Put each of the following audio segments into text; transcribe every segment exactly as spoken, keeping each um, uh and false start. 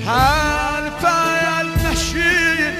حرف النشین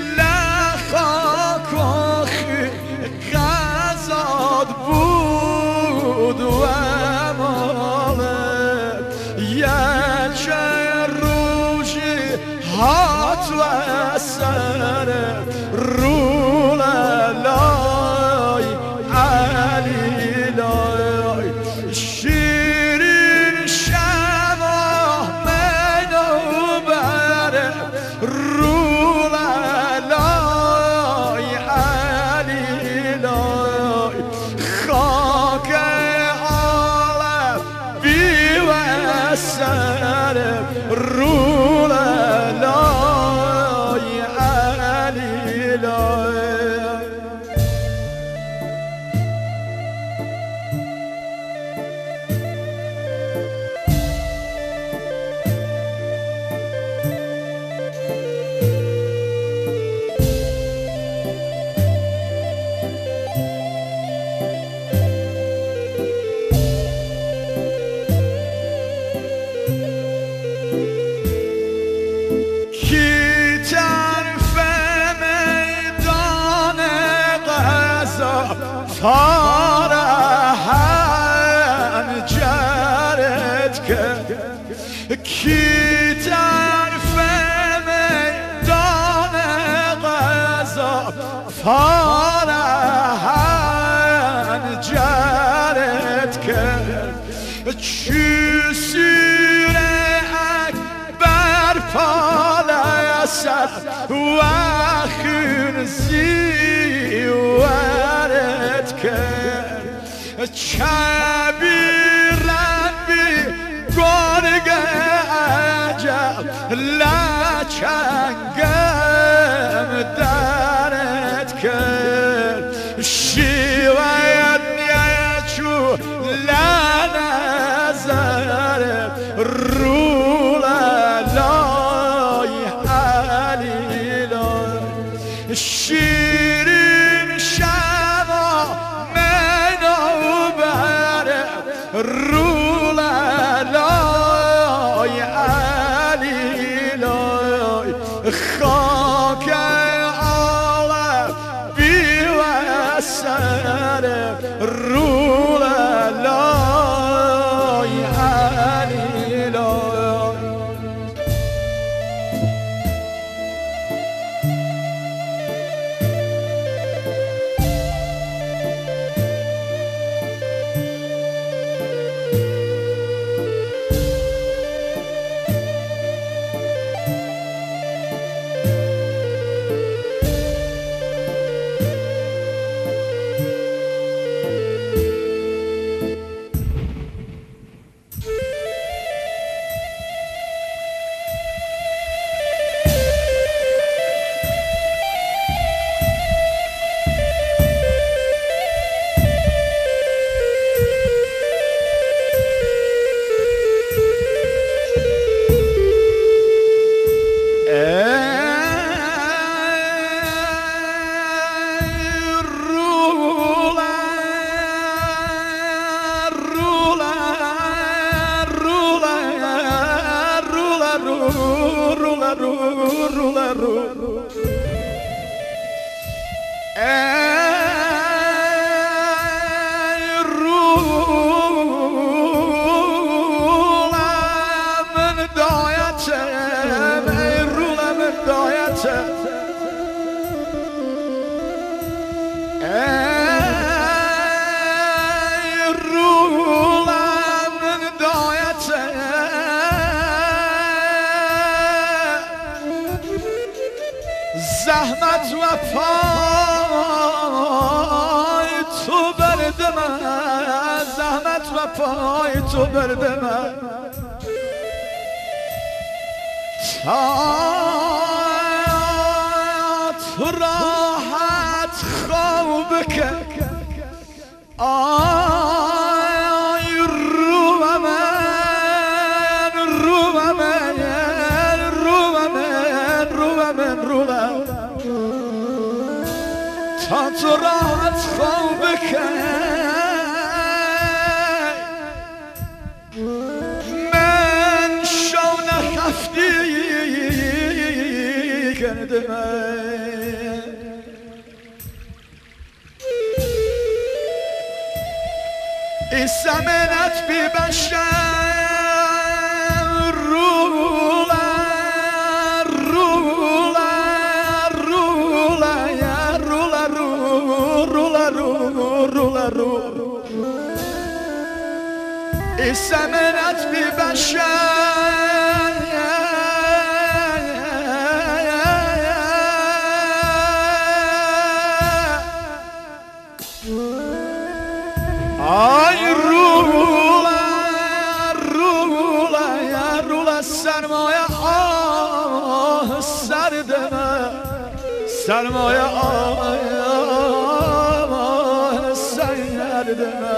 لخاک آخی غزاد بود و امالت یه چه روشی هات و سرت رو لای علی لای شیرین شما منو بره رو لای علی لای خاک عالم بی و سرت رو لای علی لای فارهن جرت که کی طرف میدان غذا فارهن جرت که چی سیر اکبر پالسد و خنزی ورد کرد چبیرن بی گرگ عجب لچنگم درد کرد شیوید نیچو لنظر رو لای علی لای شیرین شما منو بره رو لای علی لای خاک عالم بی و سر رو لای علی لای زحمت و پای تو بردم زحمت و پای تو بردم تا تو راحت خواب که آی رو من رو من رو من رو من رو من تا تو راحت خواب که من شو نخفتی دمه السمنت ببشر رولا رولا رولا يا رولا رولا رولا رولا السمنت ببشر ay rula rula ya rula sermaye ah serdeme sermaye ah serdeme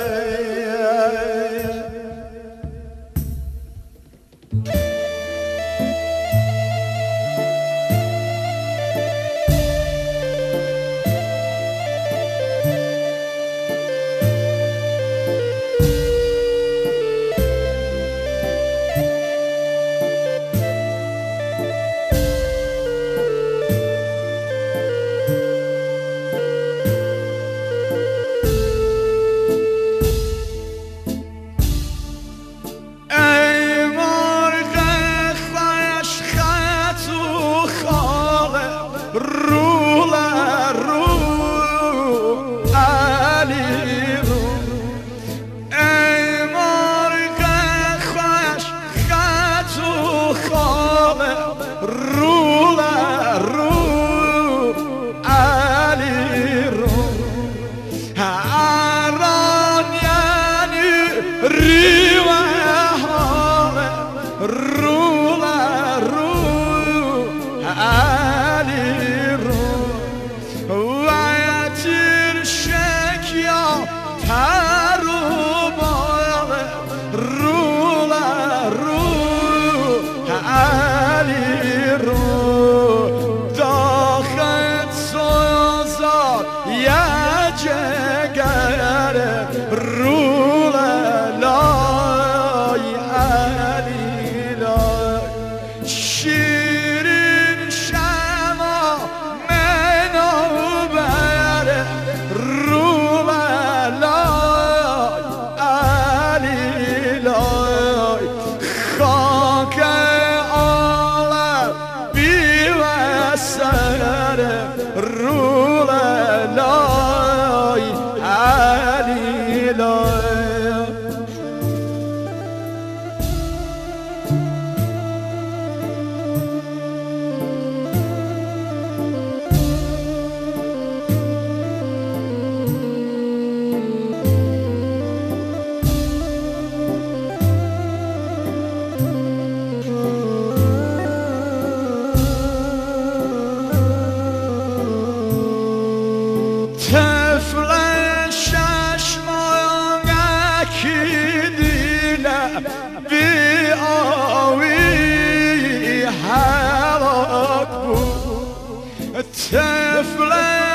طفل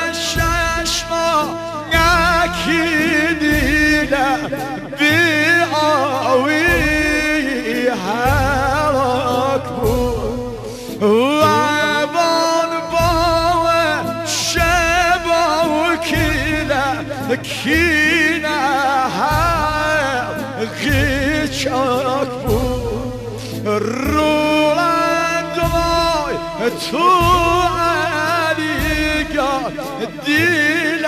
ششما یکی دیده بی آوی هلاک بود وابان باوه شباو کینه کینه حقی چاک بود رولند مای تو دیل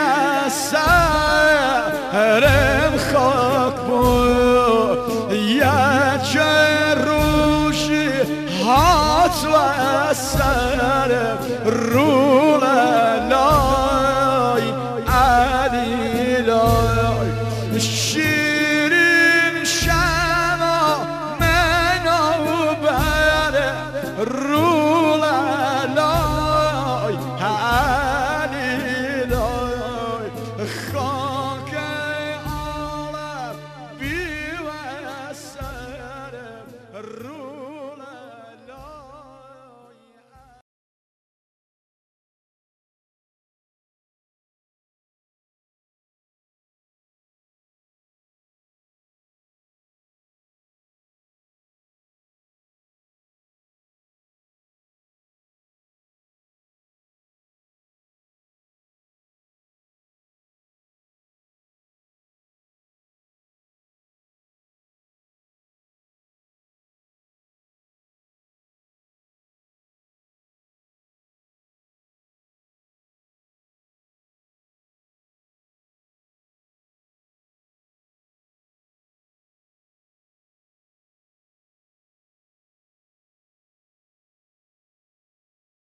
سرم خاک بود یه چه روشی هات و سرم رو